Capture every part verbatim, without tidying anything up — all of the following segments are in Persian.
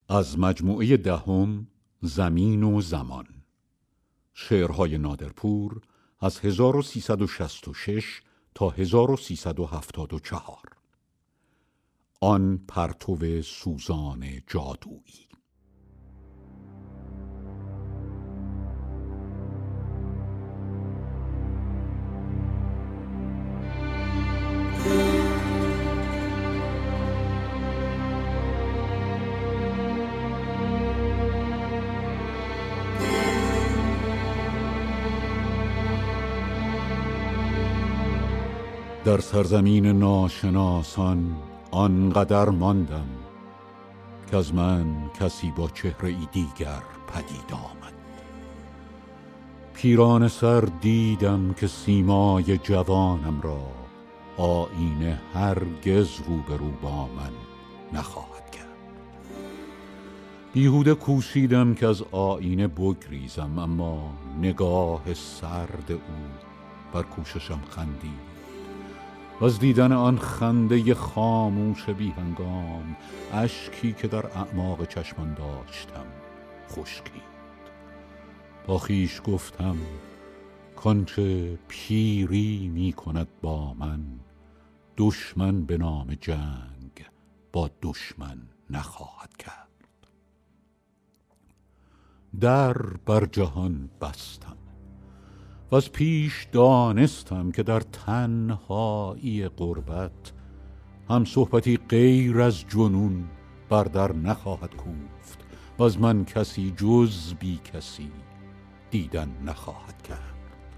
از مجموعه دهم زمین و زمان، شعرهای نادرپور از هزار و سیصد و شصت و شش تا هزار و سیصد و هفتاد و چهار. آن پرتو سوزان جادویی. در سرزمین ناشناسان آنقدر ماندم که از من کسی با چهره ای دیگر پدید آمد. پیرانه سر دیدم که سیمای جوانم را آینه هرگز روبرو با من نخواهد کرد. بیهوده کوشیدم که از آینه بگریزم، اما نگاه سرد او بر کوششم خندید. از دیدن آن خنده خاموش بی هنگام اشکی که در اعماق چشمان داشتم خشکید. با خویش گفتم کانچه پیری می کند با من، دشمن به نام جنگ با دشمن نخواهد کرد. در بر جهان بستم و از پیش دانستم که در تنهایی غربت هم صحبتی غیر از جنون بر در نخواهد کوفت و از من کسی جز بی کسی دیدن نخواهد کرد.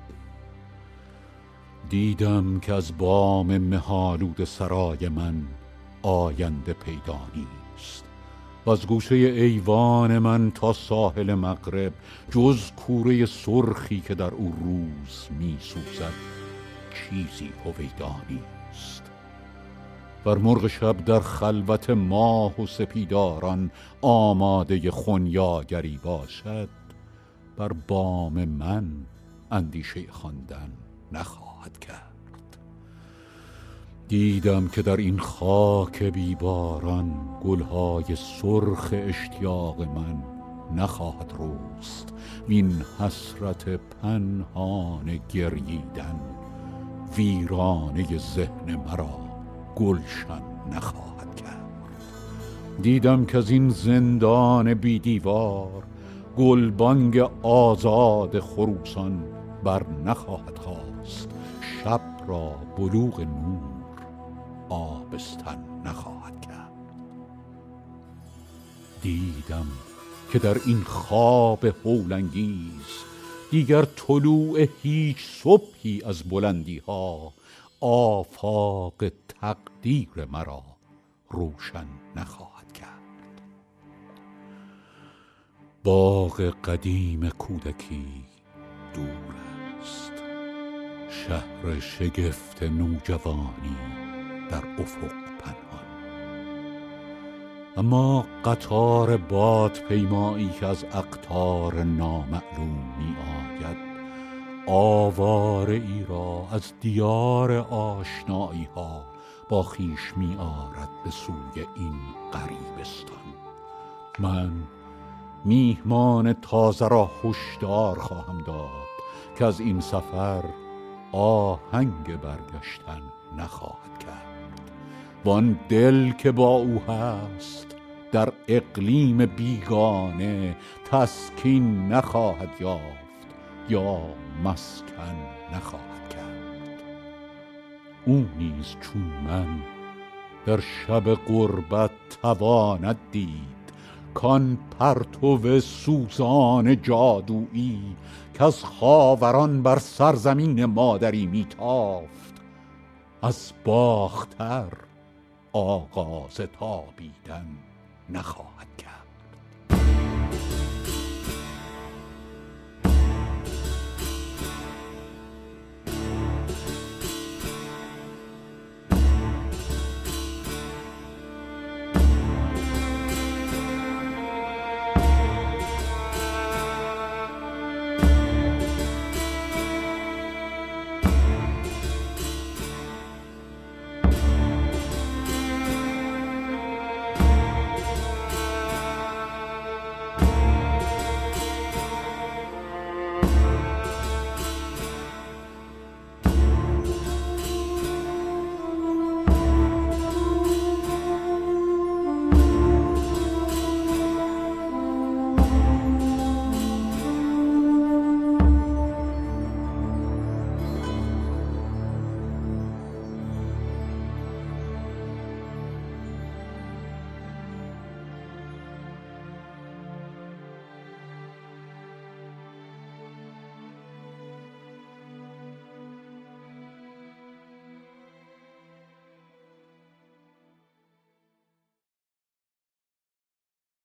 دیدم که از بام مه‌آلود سرای من آینده پیدا نیست و از گوشه ایوان من تا ساحل مغرب جز کوره سرخی که در او روز می سوزد چیزی هویدا نیست. بر مرغ شب در خلوت ماه و سپیداران آماده خنیاگری باشد، بر بام من اندیشه خواندن نخواهد کرد. دیدم که در این خاک بیباران گلهای سرخ اشتیاق من نخواهد رست، وین حسرت پنهان گرییدن ویرانه ذهن مرا گلشن نخواهد کرد. دیدم که از این زندان بی دیوار گلبانگ آزاد خروسان بر نخواهد خاست، شب را بلوغ نور آبستن نخواهد کرد. دیدم که در این خواب هولانگیز دیگر طلوع هیچ صبحی از بلندی ها آفاق تقدیر مرا روشن نخواهد کرد. باغ قدیم کودکی دور است، شهر شگفت نوجوانی در افق پنهان، اما قطار بادپیمایی که از اقطار نامعلوم می آید آواره ای را از دیار آشنایی ها با خویش می آرد به سوی این غریبستان. من میهمان تازه را هشدار خواهم داد که از این سفر آهنگ برگشتن نخواهد کرد. وان دل که با او هست در اقلیم بیگانه تسکین نخواهد یافت یا مسکن نخواهد کرد. او نیز چون من در شب غربت تواند دید کان پرتو سوزان جادویی که از خاوران بر سرزمین مادری میتافت از باختر آغاز تابیدن نخواهد